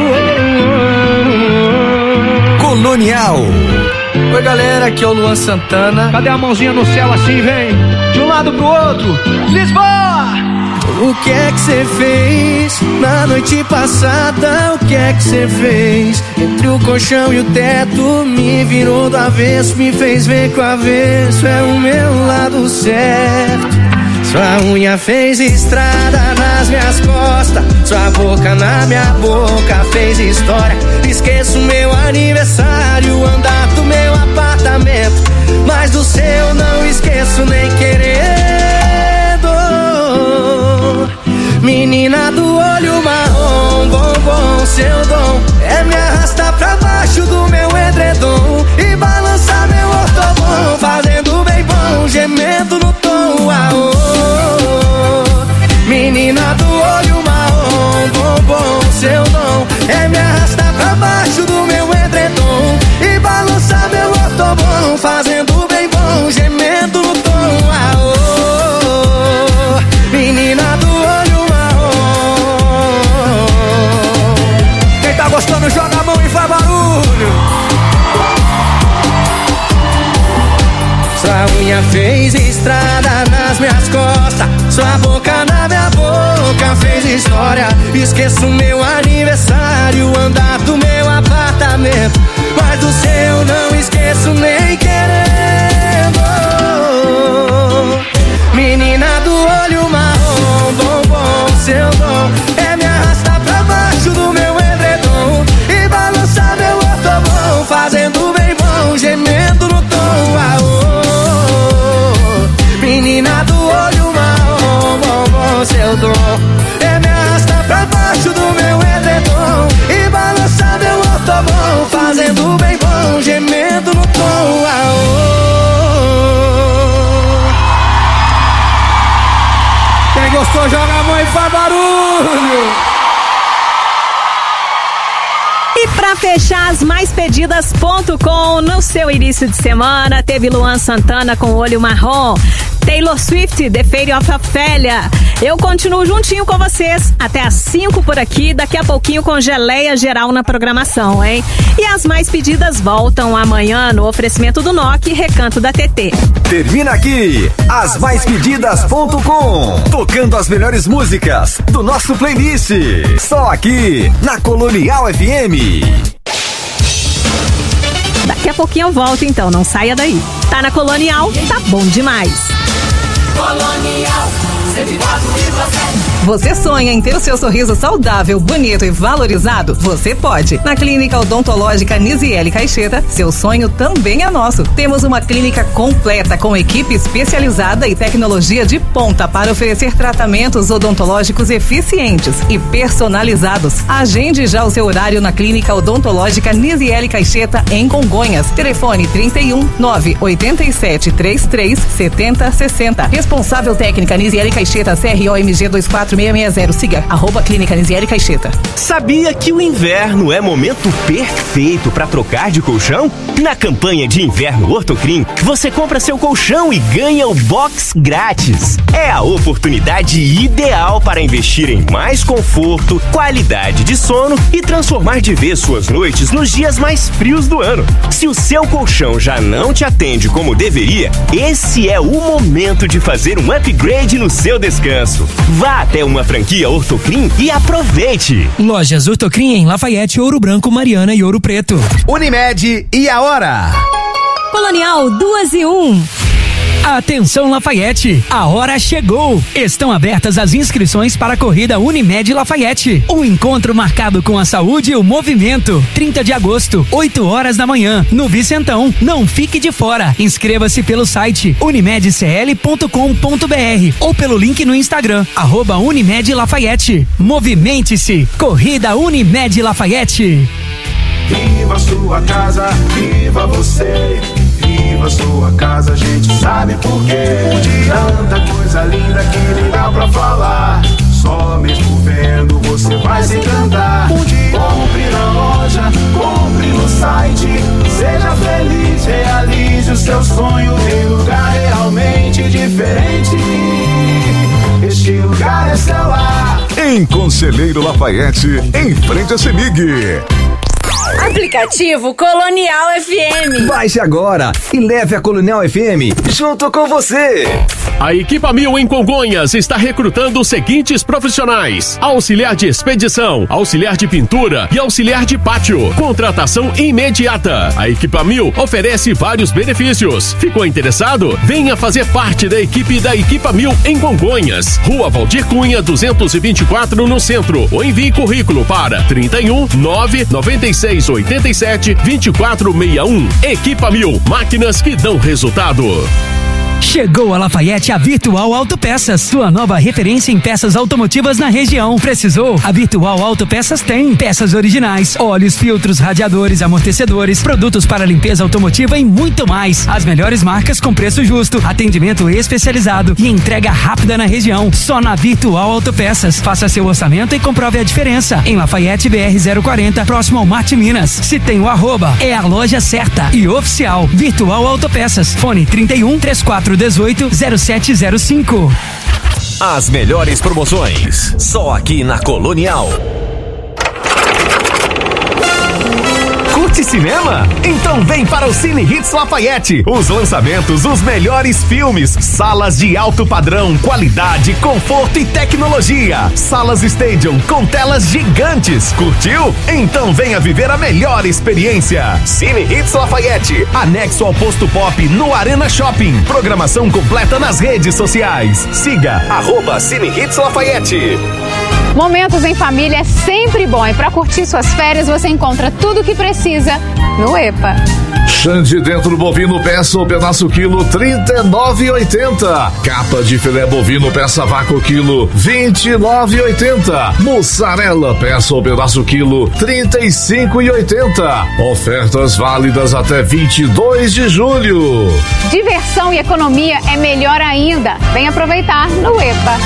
[SPEAKER 16] Colonial.
[SPEAKER 13] Oi galera, aqui é o Luan Santana. Cadê a mãozinha no céu assim, vem? De um lado pro outro. Lisboa!
[SPEAKER 12] O que é que cê fez na noite passada? O que é que cê fez? Entre o colchão e o teto, me virou do avesso, me fez ver que o avesso é o meu lado certo. Sua unha fez estrada nas minhas costas, sua boca na minha boca fez história. Esqueço meu aniversário, andar do meu apartamento, mas do seu não esqueço nem querendo. Menina do olho marrom, bom, bom, seu dom é me arrastar pra baixo do meu edredom e balançar meu ortobom, fazendo bem bom, gemendo no tom, aô. Menina do olho marrom, bom, bom, seu dom é me arrastar pra baixo do meu edredom e balançar meu ortobom, fazendo bem bom, gemendo no tom, aô. Menina do olho marrom. Quem tá gostando joga a mão e faz barulho. Sua unha fez estrada nas minhas costas, sua boca na minha boca fez história. Esqueço meu aniversário, andar do meu apartamento, mas do seu não esqueço nem querendo. Menina do olho marrom, bom, bom, seu dom é me arrastar pra baixo do meu edredom e balançar meu ortobom, fazendo bem bom, gemendo no tom, aô. Menina do olho marrom, bom, bom, seu dom é me arrastar pra baixo do meu edredom e balançar meu ortobom, fazendo bem bom, gemendo no tom, aô. Quem gostou joga a mão e faz barulho.
[SPEAKER 4] E pra fechar as mais pedidas ponto com, no seu início de semana, teve Luan Santana com Olho Marrom, Taylor Swift, The Fate of Ophelia. Eu continuo juntinho com vocês até às cinco por aqui, daqui a pouquinho com geleia geral na programação, hein? E as mais pedidas voltam amanhã no oferecimento do Nokia e Recanto da T T.
[SPEAKER 16] Termina aqui as mais pedidas ponto com, tocando as melhores músicas do nosso playlist, só aqui na Colonial F M.
[SPEAKER 4] Daqui a pouquinho eu volto então, não saia daí. Tá na Colonial, tá bom demais.
[SPEAKER 10] Colonial, cento e quatro vírgula sete.
[SPEAKER 22] Você sonha em ter o seu sorriso saudável, bonito e valorizado? Você pode. Na Clínica Odontológica Nisiele Caixeta, seu sonho também é nosso. Temos uma clínica completa com equipe especializada e tecnologia de ponta para oferecer tratamentos odontológicos eficientes e personalizados. Agende já o seu horário na Clínica Odontológica Nisiele Caixeta em Congonhas. Telefone trinta e um, nove oito sete, três três sete zero seis zero. Responsável técnica Nisiele Caixeta, C R O M G dois quatro seis seis zero. Siga arroba Clínica Nisiele Caixeta.
[SPEAKER 1] Sabia que o inverno é momento perfeito para trocar de colchão? Na campanha de inverno Ortocrim, você compra seu colchão e ganha o box grátis. É a oportunidade ideal para investir em mais conforto, qualidade de sono e transformar de vez suas noites nos dias mais frios do ano. Se o seu colchão já não te atende como deveria, esse é o momento de fazer um upgrade no seu descanso. Vá até uma franquia Ortocrim e aproveite.
[SPEAKER 9] Lojas Ortocrim em Lafayette, Ouro Branco, Mariana e Ouro Preto.
[SPEAKER 16] Unimed e a hora.
[SPEAKER 4] Colonial duas e um.
[SPEAKER 9] Atenção Lafayette, a hora chegou! Estão abertas as inscrições para a corrida Unimed Lafayette. Um encontro marcado com a saúde e o movimento. trinta de agosto, oito horas da manhã, no Vicentão. Não fique de fora. Inscreva-se pelo site unimed c l ponto com ponto b r ou pelo link no Instagram, arroba Unimed Lafayette. Movimente-se! Corrida Unimed Lafayette.
[SPEAKER 11] Viva sua casa, viva você. Viva sua casa, a gente sabe por quê. Tanta coisa linda que nem dá pra falar. Só mesmo vendo você vai se encantar. Compre na loja seu sonho tem lugar realmente diferente. Este lugar é seu lar.
[SPEAKER 16] Em Conselheiro Lafayette, em frente a Semig.
[SPEAKER 5] Aplicativo Colonial F M.
[SPEAKER 16] Baixe agora e leve a Colonial F M junto com você.
[SPEAKER 15] A Equipa Mil em Congonhas está recrutando os seguintes profissionais: auxiliar de expedição, auxiliar de pintura e auxiliar de pátio. Contratação imediata. A Equipa Mil oferece vários benefícios. Ficou interessado? Venha fazer parte da equipe da Equipa Mil em Congonhas. Rua Valdir Cunha, duzentos e vinte e quatro, no centro. Ou envie currículo para trinta e um, nove, noventa e seis, oitenta e sete, vinte e quatro sessenta e um. Equipa Mil, máquinas que dão resultado.
[SPEAKER 9] Chegou a Lafayette a Virtual Autopeças, sua nova referência em peças automotivas na região. Precisou? A Virtual Autopeças tem peças originais, óleos, filtros, radiadores, amortecedores, produtos para limpeza automotiva e muito mais. As melhores marcas com preço justo, atendimento especializado e entrega rápida na região. Só na Virtual Autopeças. Faça seu orçamento e comprove a diferença. Em Lafayette B R zero quarenta, próximo ao Marte Minas. Se tem o arroba, é a loja certa e oficial. Virtual Autopeças. Fone trinta e um, trinta e quatro, dezoito, zero sete zero cinco.
[SPEAKER 1] As melhores promoções, só aqui na Colonial. Curte cinema? Então vem para o Cine Hits Lafayette. Os lançamentos, os melhores filmes, salas de alto padrão, qualidade, conforto e tecnologia. Salas Stadium com telas gigantes. Curtiu? Então venha viver a melhor experiência. Cine Hits Lafayette, anexo ao Posto Pop no Arena Shopping. Programação completa nas redes sociais. Siga arroba Cine Hits Lafayette.
[SPEAKER 23] Momentos em família é sempre bom e para curtir suas férias você encontra tudo o que precisa no EPA.
[SPEAKER 24] Xande dentro bovino peça ou pedaço quilo trinta e nove e oitenta. Capa de filé bovino peça vácuo quilo vinte e nove e oitenta. Mussarela peça ou pedaço quilo trinta e cinco e oitenta. Ofertas válidas até vinte e dois de julho.
[SPEAKER 23] Diversão e economia é melhor ainda. Vem aproveitar no EPA.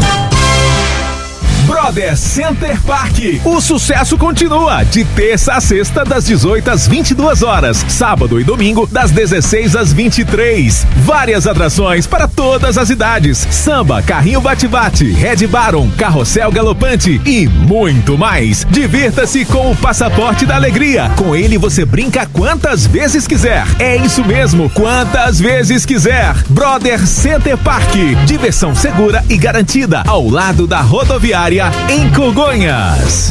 [SPEAKER 6] Brother Center Park. O sucesso continua de terça a sexta das dezoito às vinte e duas horas, sábado e domingo das dezesseis às vinte e três. Várias atrações para todas as idades: samba, carrinho bate-bate, Red Baron, carrossel galopante e muito mais. Divirta-se com o Passaporte da Alegria. Com ele você brinca quantas vezes quiser. É isso mesmo, quantas vezes quiser. Brother Center Park, diversão segura e garantida ao lado da rodoviária em Congonhas.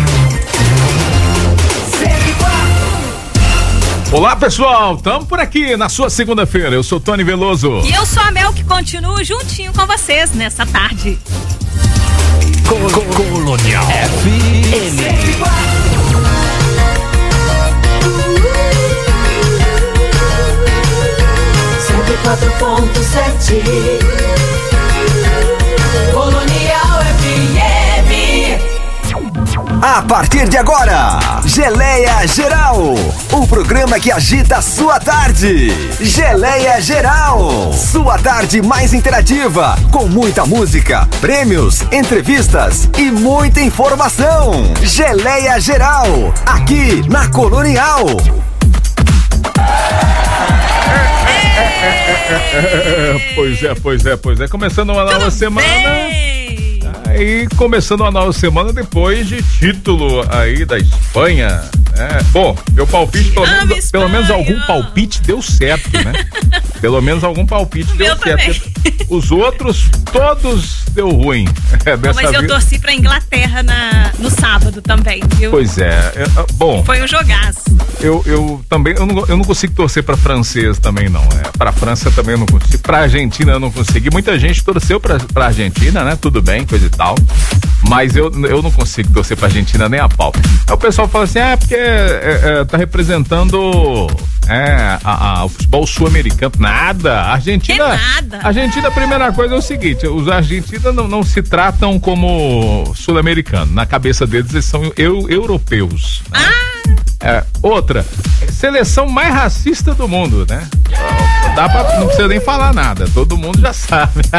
[SPEAKER 6] Olá pessoal, estamos por aqui na sua segunda-feira. Eu sou Tony Veloso.
[SPEAKER 4] E eu sou a Mel, que continuo juntinho com vocês nessa tarde.
[SPEAKER 1] Colonial F M.
[SPEAKER 10] cento e quatro ponto sete Colonial F M.
[SPEAKER 16] A partir de agora, Geleia Geral, o programa que agita a sua tarde. Geleia Geral, sua tarde mais interativa, com muita música, prêmios, entrevistas e muita informação. Geleia Geral, aqui na Colonial.
[SPEAKER 6] Pois é, pois é, pois é. Começando uma nova semana. Aí, começando uma nova semana depois de título aí da Espanha. É, bom, meu palpite, pelo menos, pelo menos algum palpite deu certo, né? Pelo menos algum palpite deu certo. Os outros, todos deu ruim. É,
[SPEAKER 4] Não, mas eu
[SPEAKER 6] vida.
[SPEAKER 4] torci pra Inglaterra na, no sábado também, viu?
[SPEAKER 6] Pois é, é, bom.
[SPEAKER 4] Foi um jogaço.
[SPEAKER 6] Eu, eu também, eu não, eu não consigo torcer pra francês também não, é. Pra França também eu não consigo, pra Argentina eu não consegui. Muita gente torceu pra, pra Argentina, né? Tudo bem, coisa e tal. Mas eu, eu não consigo torcer pra Argentina nem a pau. Aí o pessoal fala assim, ah, porque é, é, tá representando é, a, a, o futebol sul-americano. Nada, a Argentina...
[SPEAKER 4] É nada.
[SPEAKER 6] A Argentina, a primeira coisa é o seguinte, os argentinos não, não se tratam como sul-americanos. Na cabeça deles, eles são eu, europeus. Né?
[SPEAKER 4] Ah!
[SPEAKER 6] É, outra, seleção mais racista do mundo, né? Dá pra, não precisa nem falar nada, todo mundo já sabe.